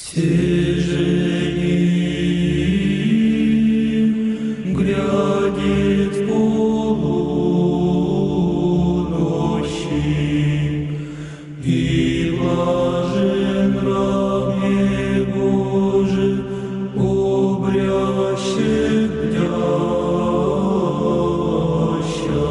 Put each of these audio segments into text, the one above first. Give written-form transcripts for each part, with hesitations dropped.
Свежеет, грядет полуночи, и блажен раб Божий, обрящет дяща.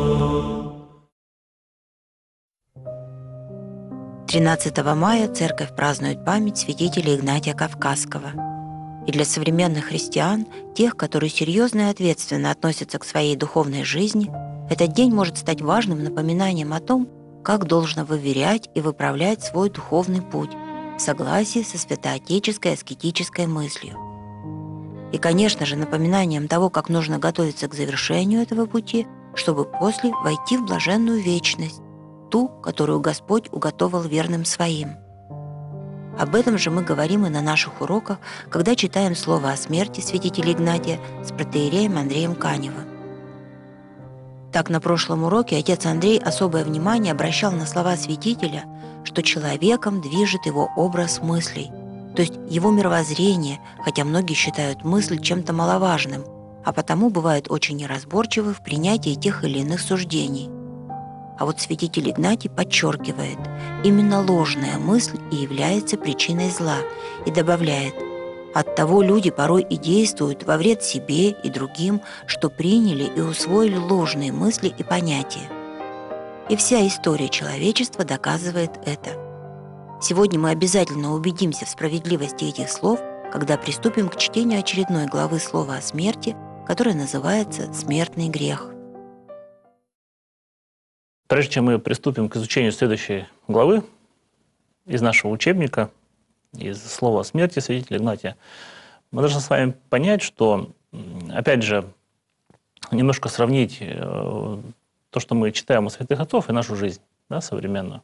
13 мая церковь празднует память святителя Игнатия Кавказского. И для современных христиан, тех, которые серьезно и ответственно относятся к своей духовной жизни, этот день может стать важным напоминанием о том, как должно выверять и выправлять свой духовный путь в согласии со святоотеческой аскетической мыслью. И, конечно же, напоминанием того, как нужно готовиться к завершению этого пути, чтобы после войти в блаженную вечность, ту, которую Господь уготовал верным своим. Об этом же мы говорим и на наших уроках, когда читаем слово о смерти святителя Игнатия с протоиереем Андреем Каневым. Так, на прошлом уроке отец Андрей особое внимание обращал на слова святителя, что человеком движет его образ мыслей, то есть его мировоззрение, хотя многие считают мысль чем-то маловажным, а потому бывают очень неразборчивы в принятии тех или иных суждений. А вот святитель Игнатий подчеркивает, именно ложная мысль и является причиной зла, и добавляет: оттого люди порой и действуют во вред себе и другим, что приняли и усвоили ложные мысли и понятия. И вся история человечества доказывает это. Сегодня мы обязательно убедимся в справедливости этих слов, когда приступим к чтению очередной главы слова о смерти, которая называется «Смертный грех». Прежде чем мы приступим к изучению следующей главы из нашего учебника, из слова о смерти святителя Игнатия, мы должны с вами понять, что, опять же, немножко сравнить то, что мы читаем у святых отцов, и нашу жизнь, да, современную.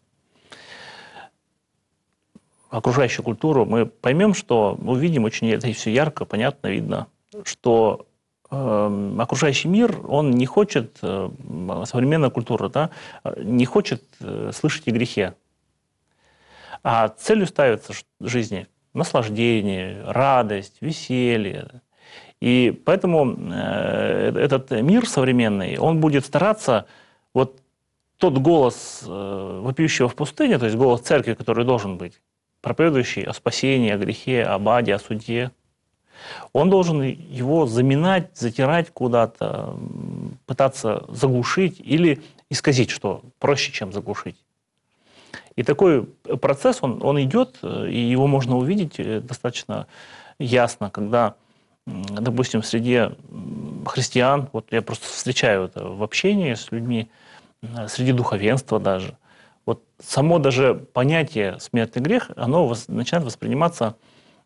Окружающую культуру, мы поймем, что увидим очень это все ярко, понятно, видно, что окружающий мир, он не хочет, современная культура, да, не хочет слышать о грехе. А целью ставится в жизни наслаждение, радость, веселье. И поэтому этот мир современный, он будет стараться вот тот голос вопиющего в пустыне, то есть голос церкви, который должен быть, проповедующий о спасении, о грехе, об аде, о суде, он должен его заминать, затирать куда-то, пытаться заглушить или исказить, что проще, чем заглушить. И такой процесс, он идет, и его можно увидеть достаточно ясно, когда, допустим, среди христиан, вот я просто встречаю это в общении с людьми, среди духовенства даже, вот само даже понятие «смертный грех», оно начинает восприниматься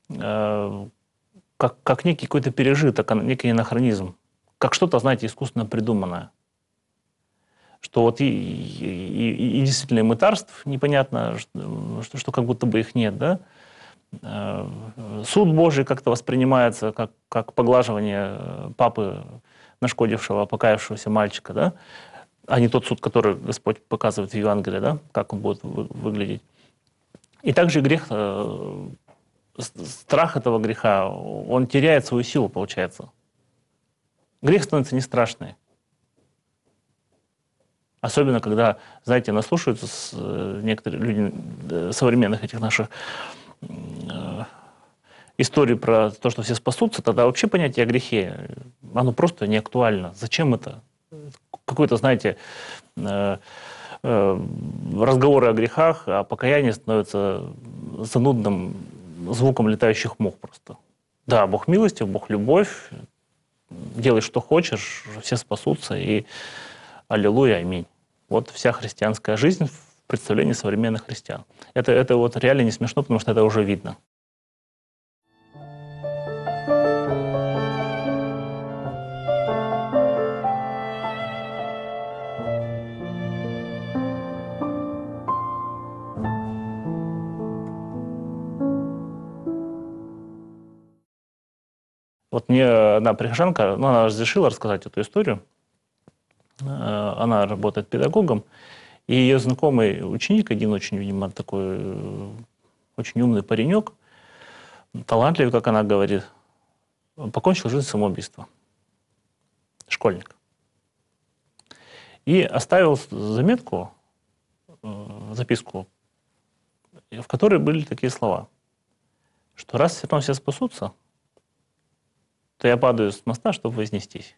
как некий какой-то пережиток, некий анахронизм, как что-то, знаете, искусственно придуманное. Что вот и действительно мытарств непонятно, что как будто бы их нет, да? Суд Божий как-то воспринимается как поглаживание папы, нашкодившего, покаявшегося мальчика, да? А не тот суд, который Господь показывает в Евангелии, да? Как он будет выглядеть. И также грех, страх этого греха, он теряет свою силу, получается. Грех становится не страшный. Особенно, когда, знаете, наслушаются некоторые люди современных этих наших историй про то, что все спасутся, тогда вообще понятие о грехе, оно просто не актуально. Зачем это? Какой-то, знаете, разговоры о грехах, о покаянии становятся занудным звуком летающих мух просто. Да, Бог милостив, Бог любовь, делай, что хочешь, все спасутся, и аллилуйя, аминь. Вот вся христианская жизнь в представлении современных христиан. Это вот реально не смешно, потому что это уже видно. Вот мне одна прихожанка, она разрешила рассказать эту историю. Она работает педагогом, и ее знакомый ученик, один очень, видимо, такой очень умный паренек, талантливый, как она говорит, покончил жизнь самоубийством. Школьник. И оставил заметку, записку, в которой были такие слова, что раз потом все спасутся, то я падаю с моста, чтобы вознестись.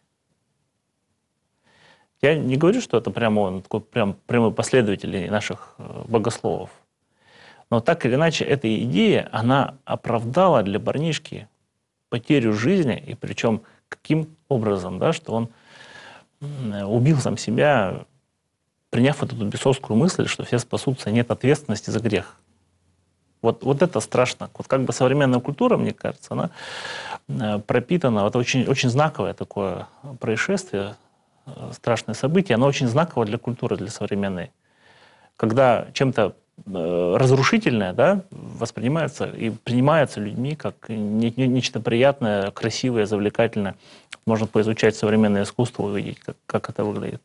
Я не говорю, что это прямо он такой прямой последователь наших богословов. Но так или иначе, эта идея, она оправдала для парнишки потерю жизни, и причем каким образом, да, что он убил сам себя, приняв эту бесовскую мысль, что все спасутся, нет ответственности за грех. Вот это страшно. Вот как бы современная культура, мне кажется, она пропитана, это очень, очень знаковое такое происшествие, страшное событие, оно очень знаково для культуры, для современной. Когда чем-то разрушительное, да, воспринимается и принимается людьми как нечто приятное, красивое, завлекательное. Можно поизучать современное искусство, увидеть, как это выглядит.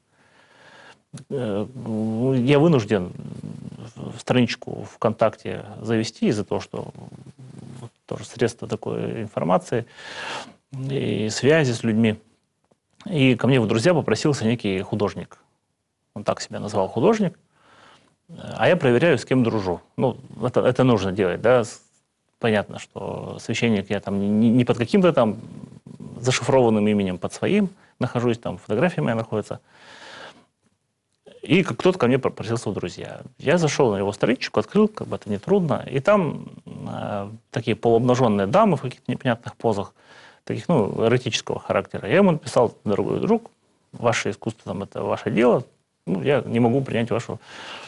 Я вынужден страничку ВКонтакте завести из-за того, что тоже средство такой информации и связи с людьми. И ко мне в друзья попросился некий художник. Он так себя назвал, художник. А я проверяю, с кем дружу. Ну, это нужно делать, да. Понятно, что священник я там не под каким-то там зашифрованным именем, под своим нахожусь, там фотография моя находится. И кто-то ко мне попросился в друзья. Я зашел на его страничку, открыл, как бы это нетрудно, и там такие полуобнаженные дамы в каких-то непонятных позах, таких, ну, эротического характера. Я ему написал: дорогой друг, ваше искусство, там, это ваше дело, ну, я не могу принять вашу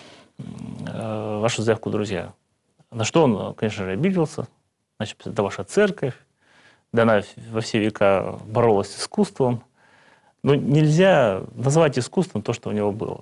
заявку, друзья. На что он, конечно же, обиделся. Значит, это ваша церковь, да она во все века боролась с искусством. Но нельзя назвать искусством то, что у него было.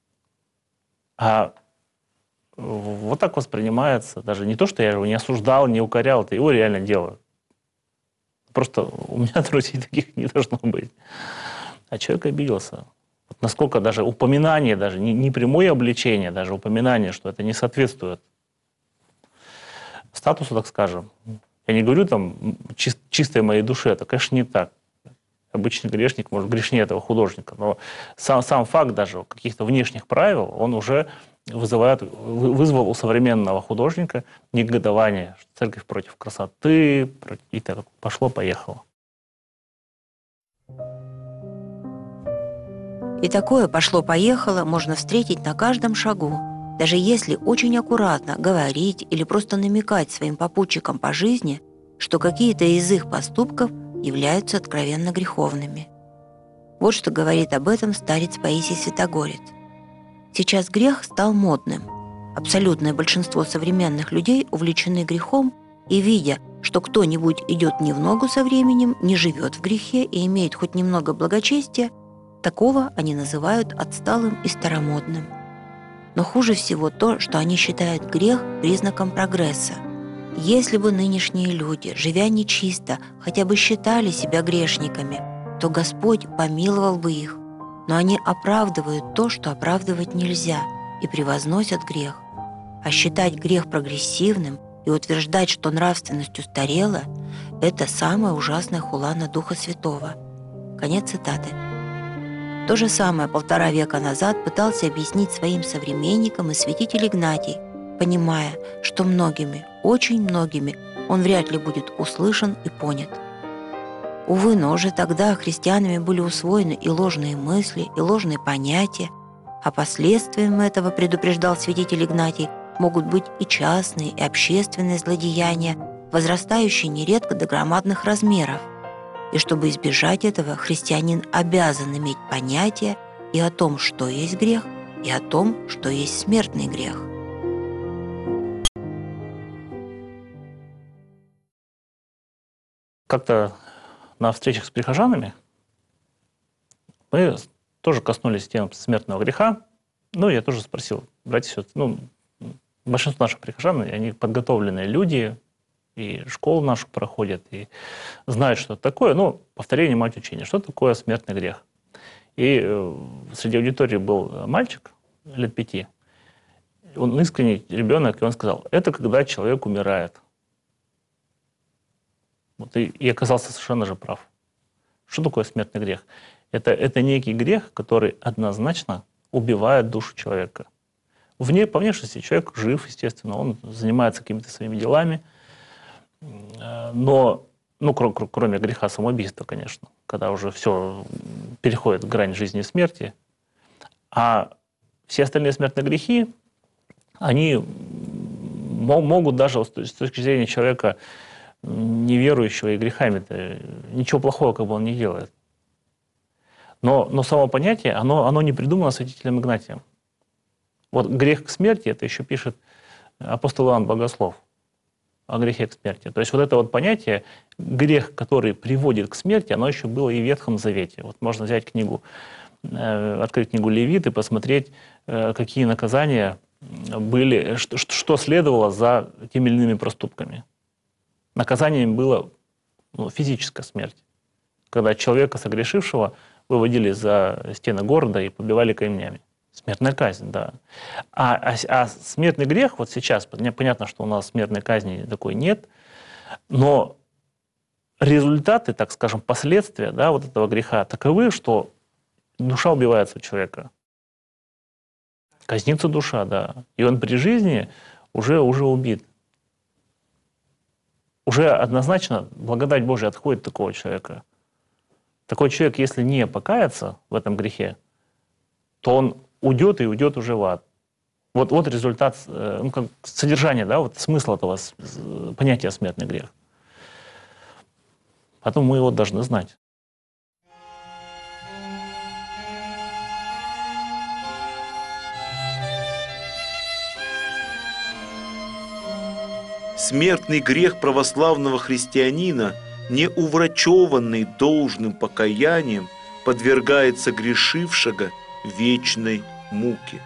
А вот так воспринимается, даже не то, что я его не осуждал, не укорял, это его реально дело. Просто у меня друзей таких не должно быть. А человек обиделся. Вот насколько даже упоминание, даже не прямое обличение, даже упоминание, что это не соответствует статусу, так скажем. Я не говорю там чистой моей душе, это, конечно, не так. Обычный грешник может грешнее этого художника, но сам факт даже каких-то внешних правил, он уже вызвал у современного художника негодование, что церковь против красоты, и так пошло-поехало. И такое пошло-поехало можно встретить на каждом шагу, даже если очень аккуратно говорить или просто намекать своим попутчикам по жизни, что какие-то из их поступков являются откровенно греховными. Вот что говорит об этом старец Паисий Святогорец. Сейчас грех стал модным. Абсолютное большинство современных людей увлечены грехом и, видя, что кто-нибудь идет не в ногу со временем, не живет в грехе и имеет хоть немного благочестия, такого они называют отсталым и старомодным. Но хуже всего то, что они считают грех признаком прогресса. Если бы нынешние люди, живя нечисто, хотя бы считали себя грешниками, то Господь помиловал бы их. Но они оправдывают то, что оправдывать нельзя, и превозносят грех. А считать грех прогрессивным и утверждать, что нравственность устарела, это самая ужасная хула на Духа Святого. Конец цитаты. То же самое 1,5 века назад пытался объяснить своим современникам и святитель Игнатий, понимая, что многими, очень многими, он вряд ли будет услышан и понят. Увы, но уже тогда христианами были усвоены и ложные мысли, и ложные понятия, а последствием этого, предупреждал святитель Игнатий, могут быть и частные, и общественные злодеяния, возрастающие нередко до громадных размеров. И чтобы избежать этого, христианин обязан иметь понятие и о том, что есть грех, и о том, что есть смертный грех. Как-то на встречах с прихожанами мы тоже коснулись темы смертного греха. Ну, я тоже спросил, братья и сестры, большинство наших прихожан, они подготовленные люди, и школу нашу проходят, и знают, что это такое. Ну, повторение мать учения. Что такое смертный грех? И среди аудитории был мальчик лет 5. Он искренний ребенок, и он сказал: это когда человек умирает. Вот, и оказался совершенно же прав. Что такое смертный грех? Это некий грех, который однозначно убивает душу человека. По внешности человек жив, естественно, он занимается какими-то своими делами, но, кроме греха самоубийства, конечно, когда уже все переходит в грань жизни и смерти, а все остальные смертные грехи, они могут даже с точки зрения человека неверующего и грехами-то ничего плохого как бы он не делает. Но само понятие, оно не придумано святителем Игнатием. Вот грех к смерти, это еще пишет апостол Иоанн Богослов о грехе к смерти. То есть вот это вот понятие, грех, который приводит к смерти, оно еще было и в Ветхом Завете. Вот можно взять открыть книгу Левит и посмотреть, какие наказания были, что следовало за теми или иными проступками. Наказанием была физическая смерть, когда человека, согрешившего, выводили за стены города и побивали камнями. Смертная казнь, да. А смертный грех, вот сейчас, понятно, что у нас смертной казни такой нет, но результаты, так скажем, последствия, да, вот этого греха таковы, что душа убивается у человека. Казнится душа, да. И он при жизни уже убит. Уже однозначно благодать Божия отходит от такого человека. Такой человек, если не покаяться в этом грехе, то он уйдет и уйдет уже в ад. Вот результат, содержание, да, вот смысл этого понятия смертный грех. Поэтому мы его должны знать. Смертный грех православного христианина, не уврачованный должным покаянием, подвергает согрешившего вечной муке.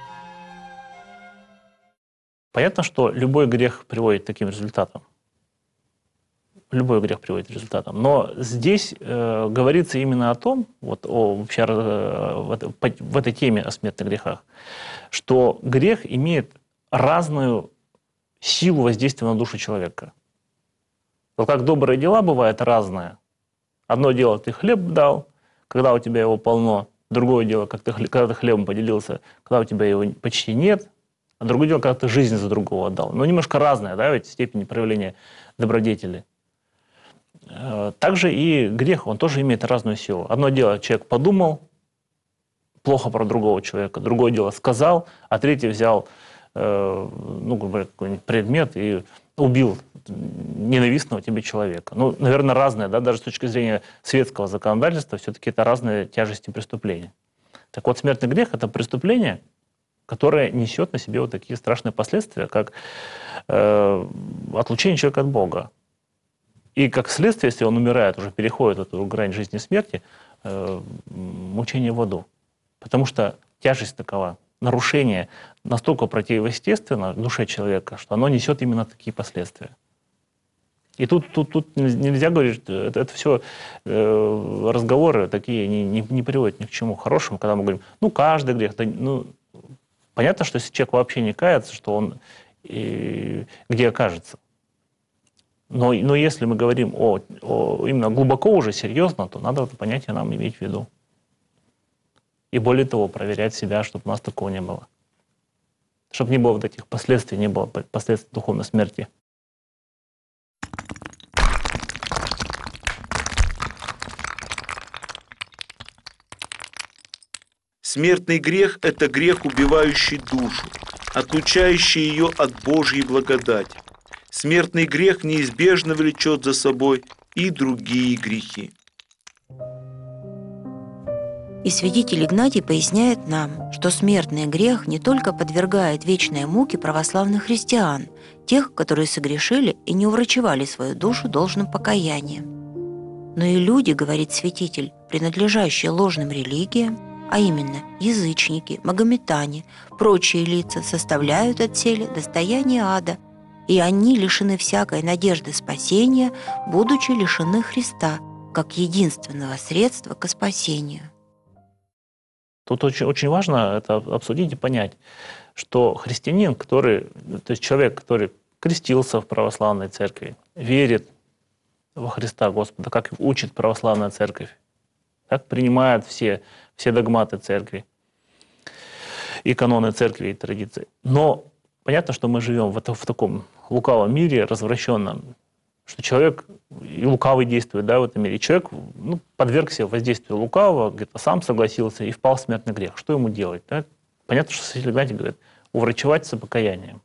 Понятно, что любой грех приводит к таким результатам. Любой грех приводит к результатам. Но здесь говорится именно о том, вообще в этой теме о смертных грехах, что грех имеет разную силу воздействия на душу человека. Вот как добрые дела бывают разные. Одно дело, ты хлеб дал, когда у тебя его полно. Другое дело, когда ты хлебом поделился, когда у тебя его почти нет. А другое дело, когда ты жизнь за другого отдал. Но немножко разное, да, ведь степени проявления добродетели. Также и грех, он тоже имеет разную силу. Одно дело, человек подумал плохо про другого человека. Другое дело, сказал, а третье взял какой-нибудь предмет и убил ненавистного тебе человека. Наверное, разное, да, даже с точки зрения светского законодательства, все-таки это разные тяжести преступления. Так вот, смертный грех – это преступление, которое несет на себе вот такие страшные последствия, как отлучение человека от Бога. И как следствие, если он умирает, уже переходит эту грань жизни и смерти, мучение в аду. Потому что тяжесть такова, нарушение настолько противоестественно в душе человека, что оно несет именно такие последствия. И тут нельзя говорить, что это все разговоры такие не приводят ни к чему хорошему, когда мы говорим, каждый грех, понятно, что если человек вообще не кается, что он где окажется. Но если мы говорим именно глубоко уже, серьезно, то надо это понятие нам иметь в виду. И более того, проверять себя, чтобы у нас такого не было. Чтобы не было вот этих последствий, не было последствий духовной смерти. Смертный грех – это грех, убивающий душу, отлучающий ее от Божьей благодати. Смертный грех неизбежно влечет за собой и другие грехи. И святитель Игнатий поясняет нам, что смертный грех не только подвергает вечной муке православных христиан, тех, которые согрешили и не уврачевали свою душу должным покаянием, но и люди, говорит святитель, принадлежащие ложным религиям, а именно язычники, магометане, прочие лица составляют отселе достояние ада, и они лишены всякой надежды спасения, будучи лишены Христа, как единственного средства к спасению. Тут очень важно это обсудить и понять, что христианин, то есть человек, который крестился в православной церкви, верит во Христа Господа, как учит православная церковь, как принимает все догматы церкви, и каноны церкви, и традиции. Но понятно, что мы живем в таком лукавом мире, развращенном, что человек и лукавый действует, да, в этом мире. И человек подвергся воздействию лукавого, где-то сам согласился и впал в смертный грех. Что ему делать? Да? Понятно, что святитель Игнатий говорит, уврачеваться покаянием.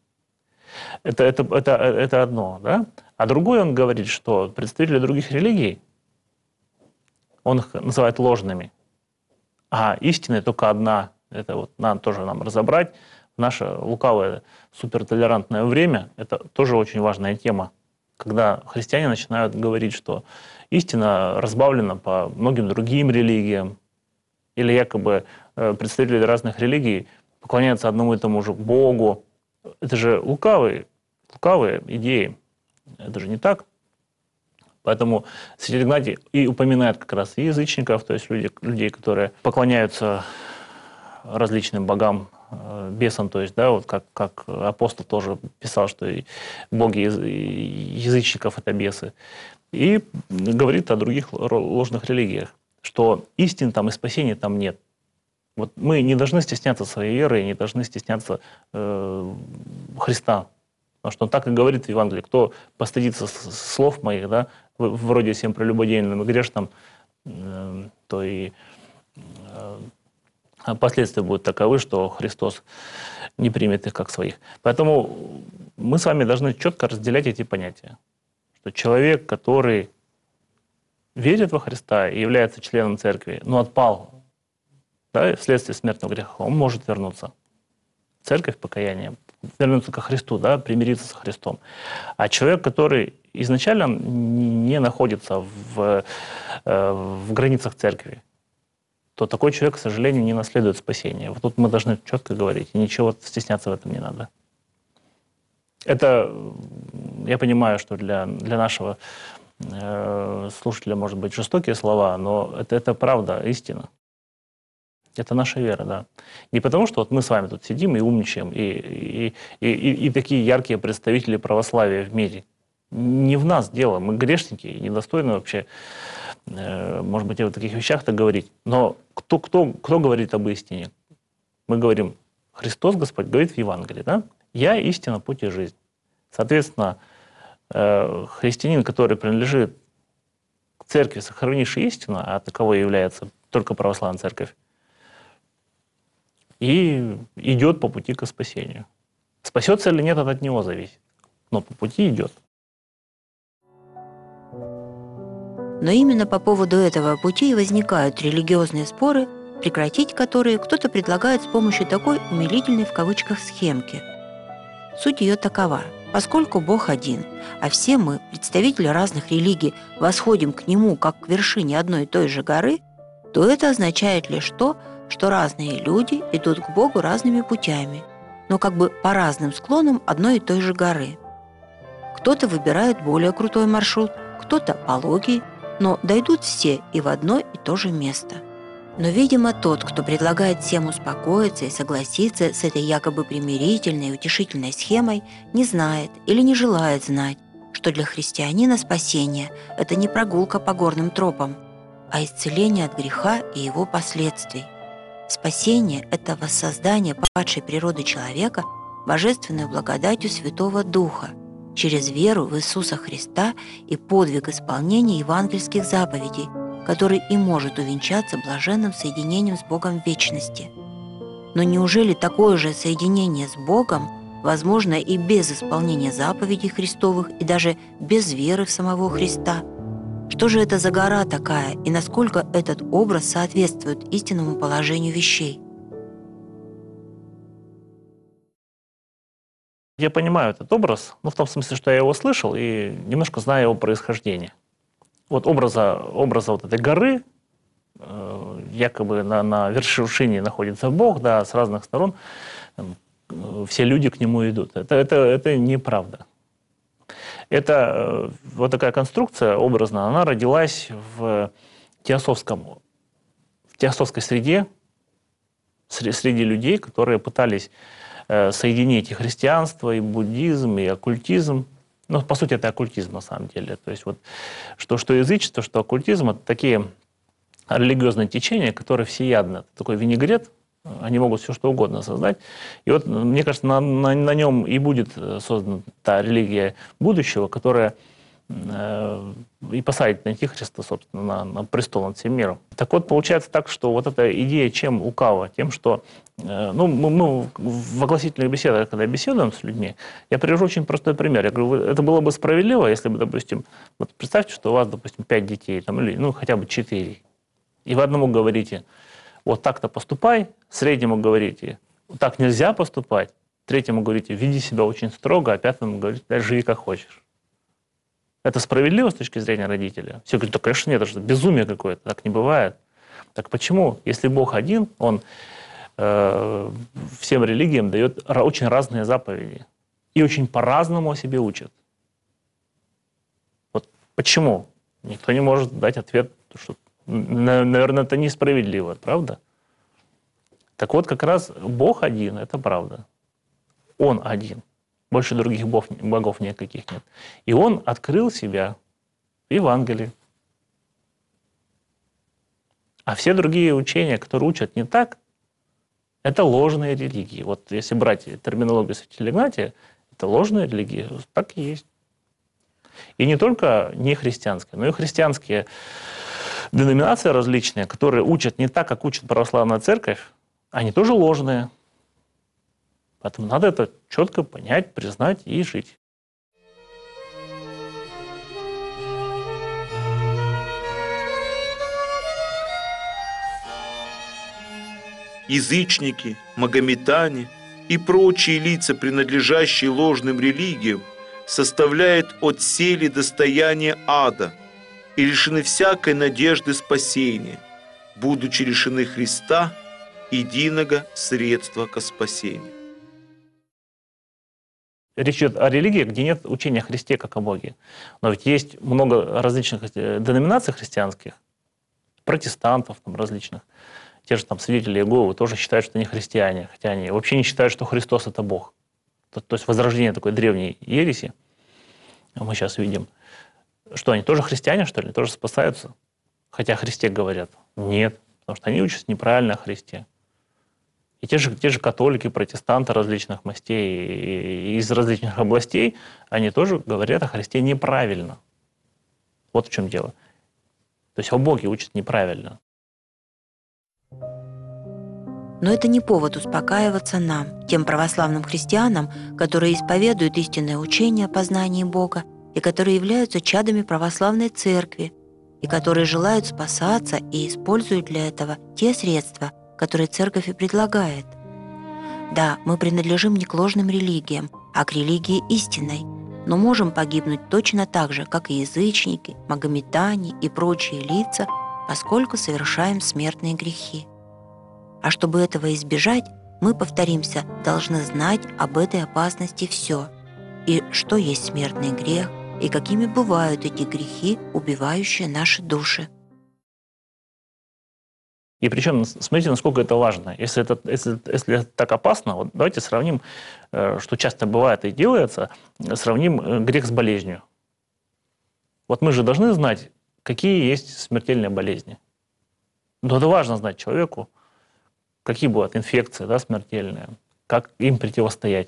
Это одно. Да? А другое он говорит, что представители других религий, он их называет ложными, а истина только одна. Это вот нам разобрать. В наше лукавое, супертолерантное время это тоже очень важная тема, когда христиане начинают говорить, что истина разбавлена по многим другим религиям, или якобы представители разных религий поклоняются одному и тому же Богу. Это же лукавые идеи. Это же не так. Поэтому святитель Игнатий и упоминает как раз и язычников, то есть людей, которые поклоняются различным богам, бесам, то есть, да, вот как апостол тоже писал, что и боги язычников – это бесы. И говорит о других ложных религиях, что истин там и спасения там нет. Вот мы не должны стесняться своей веры, не должны стесняться Христа. Потому что он так и говорит в Евангелии: кто постыдится слов моих, да, вроде всем прелюбодейным и грешным, то и последствия будут таковы, что Христос не примет их как своих. Поэтому мы с вами должны четко разделять эти понятия. Что человек, который верит во Христа и является членом церкви, но отпал, да, вследствие смертного греха, он может вернуться в церковь покаяния, вернуться ко Христу, да, примириться со Христом. А человек, который изначально не находится в границах церкви, то такой человек, к сожалению, не наследует спасения. Вот тут мы должны четко говорить, и ничего стесняться в этом не надо. Это, я понимаю, что для нашего слушателя, может быть, жестокие слова, но это правда, истина. Это наша вера, да. Не потому, что вот мы с вами тут сидим и умничаем, и такие яркие представители православия в мире. Не в нас дело, мы грешники, недостойны вообще, может быть, о таких вещах-то говорить. Но кто говорит об истине? Мы говорим, Христос Господь говорит в Евангелии, да? «Я истина, путь и жизнь». Соответственно, христианин, который принадлежит к церкви, сохранившей истину, а таковой является только православная церковь, и идет по пути к спасению. Спасется или нет, это от него зависит. Но по пути идет. Но именно по поводу этого пути и возникают религиозные споры, прекратить которые кто-то предлагает с помощью такой умилительной в кавычках схемки. Суть ее такова. Поскольку Бог один, а все мы, представители разных религий, восходим к Нему как к вершине одной и той же горы, то это означает лишь то, что разные люди идут к Богу разными путями, но как бы по разным склонам одной и той же горы. Кто-то выбирает более крутой маршрут, кто-то пологий, но дойдут все и в одно и то же место. Но, видимо, тот, кто предлагает всем успокоиться и согласиться с этой якобы примирительной и утешительной схемой, не знает или не желает знать, что для христианина спасение – это не прогулка по горным тропам, а исцеление от греха и его последствий. Спасение – это воссоздание падшей природы человека божественной благодатью Святого Духа через веру в Иисуса Христа и подвиг исполнения евангельских заповедей, который и может увенчаться блаженным соединением с Богом в вечности. Но неужели такое же соединение с Богом возможно и без исполнения заповедей Христовых и даже без веры в самого Христа? Что же это за гора такая, и насколько этот образ соответствует истинному положению вещей? Я понимаю этот образ, в том смысле, что я его слышал и немножко знаю его происхождение. Вот образа вот этой горы, якобы на вершине находится Бог, да, с разных сторон все люди к нему идут. Это неправда. Это вот такая конструкция образная, она родилась в теософской среде, среди людей, которые пытались соединить и христианство, и буддизм, и оккультизм, Ну, по сути, это оккультизм на самом деле. То есть вот что язычество, что оккультизм — это такие религиозные течения, которые всеядны. Это такой винегрет, они могут все что угодно создать. И вот, мне кажется, на нем и будет создана та религия будущего, которая и посадит Антихриста, собственно, на престол над всем миром. Так вот, получается так, что вот эта идея чем лукава? Тем, что мы в огласительных беседах, когда беседуем с людьми, я привожу очень простой пример. Я говорю, это было бы справедливо, если бы, допустим, вот представьте, что у вас, допустим, 5 детей, там, или хотя бы 4, и вы одному говорите, вот так-то поступай, среднему говорите, так нельзя поступать, третьему говорите, веди себя очень строго, а пятому говорите, да, живи как хочешь. Это справедливо с точки зрения родителя? Все говорят, да, конечно, нет, это же безумие какое-то, так не бывает. Так почему? Если Бог один, Он всем религиям дает очень разные заповеди и очень по-разному о себе учат. Вот почему? Никто не может дать ответ, что, наверное, это несправедливо, правда? Так вот, как раз Бог один, это правда. Он один. Больше других богов никаких нет. И Он открыл себя в Евангелии. А все другие учения, которые учат не так, это ложные религии. Вот если брать терминологию святителя Игнатия, это ложные религии, так и есть. И не только не христианские, но и христианские деноминации различные, которые учат не так, как учит православная церковь, они тоже ложные. Поэтому надо это четко понять, признать и жить. Язычники, магометане и прочие лица, принадлежащие ложным религиям, составляют отсели достояние ада и лишены всякой надежды спасения, будучи лишены Христа, единого средства ко спасению. Речь идет о религии, где нет учения о Христе как о Боге. Но ведь есть много различных деноминаций христианских, протестантов там, различных. Те же там свидетели Иеговы тоже считают, что они христиане, хотя они вообще не считают, что Христос — это Бог. То есть возрождение такой древней ереси мы сейчас видим. Что, они тоже христиане, что ли? Тоже спасаются? Хотя о Христе говорят. Нет, потому что они учатся неправильно о Христе. И те же католики, протестанты различных мастей из различных областей, они тоже говорят о Христе неправильно. Вот в чем дело. То есть о Боге учат неправильно. Но это не повод успокаиваться нам, тем православным христианам, которые исповедуют истинное учение о познании Бога и которые являются чадами православной церкви, и которые желают спасаться и используют для этого те средства, которые церковь и предлагает. Да, мы принадлежим не к ложным религиям, а к религии истинной, но можем погибнуть точно так же, как и язычники, магометане и прочие лица, поскольку совершаем смертные грехи. А чтобы этого избежать, мы, повторимся, должны знать об этой опасности все, и что есть смертный грех, и какими бывают эти грехи, убивающие наши души. И причем, смотрите, насколько это важно. Если это так опасно, вот давайте сравним, что часто бывает и делается, сравним грех с болезнью. Вот мы же должны знать, какие есть смертельные болезни. Но это важно знать человеку, какие бывают инфекции, да, смертельные, как им противостоять.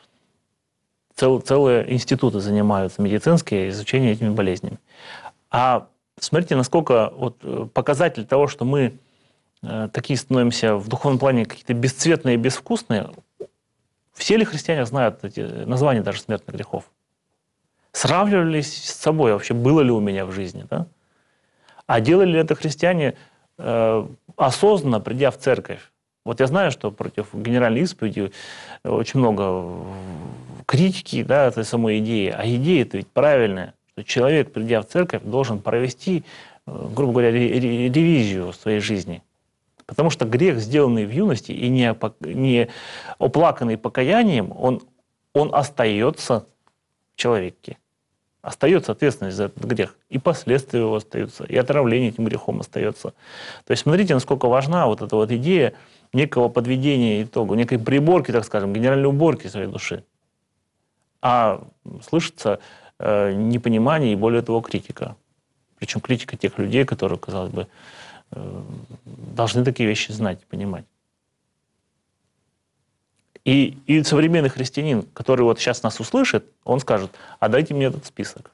Целые институты занимаются медицинские изучением этими болезнями. А смотрите, насколько вот показатель того, что мы такие становимся в духовном плане какие-то бесцветные и безвкусные. Все ли христиане знают эти названия даже смертных грехов? Сравнивались с собой вообще, было ли у меня в жизни, да? А делали ли это христиане осознанно, придя в церковь? Вот я знаю, что против генеральной исповеди очень много критики, да, этой самой идеи. А идея-то ведь правильная, что человек, придя в церковь, должен провести, грубо говоря, ревизию своей жизни. Потому что грех, сделанный в юности и не оплаканный покаянием, он остается в человеке. Остается ответственность за этот грех. И последствия его остаются, и отравление этим грехом остается. То есть смотрите, насколько важна вот эта вот идея некого подведения итогу, некой приборки, так скажем, генеральной уборки своей души. А слышится непонимание и, более того, критика. Причем критика тех людей, которые, казалось бы, должны такие вещи знать и понимать. И современный христианин, который вот сейчас нас услышит, он скажет: а дайте мне этот список.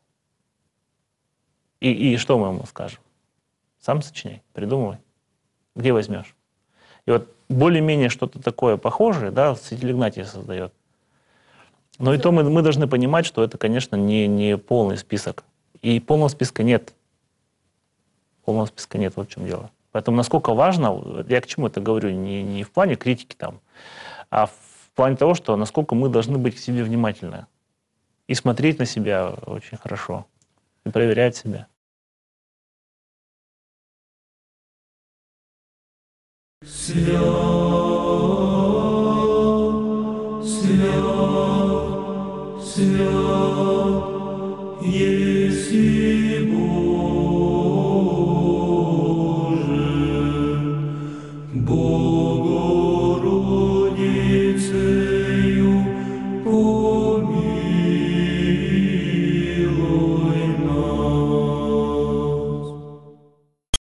И что мы ему скажем? Сам сочиняй, придумывай. Где возьмешь? И вот более-менее что-то такое похожее, да, святитель Игнатий создает. Но и то мы должны понимать, что это, конечно, не полный список. И полного списка нет. Полного списка нет, вот в чем дело. Поэтому насколько важно, я к чему это говорю, не в плане критики там, а в плане того, что насколько мы должны быть к себе внимательны. И смотреть на себя очень хорошо. И проверять себя. Свят, свят, свят,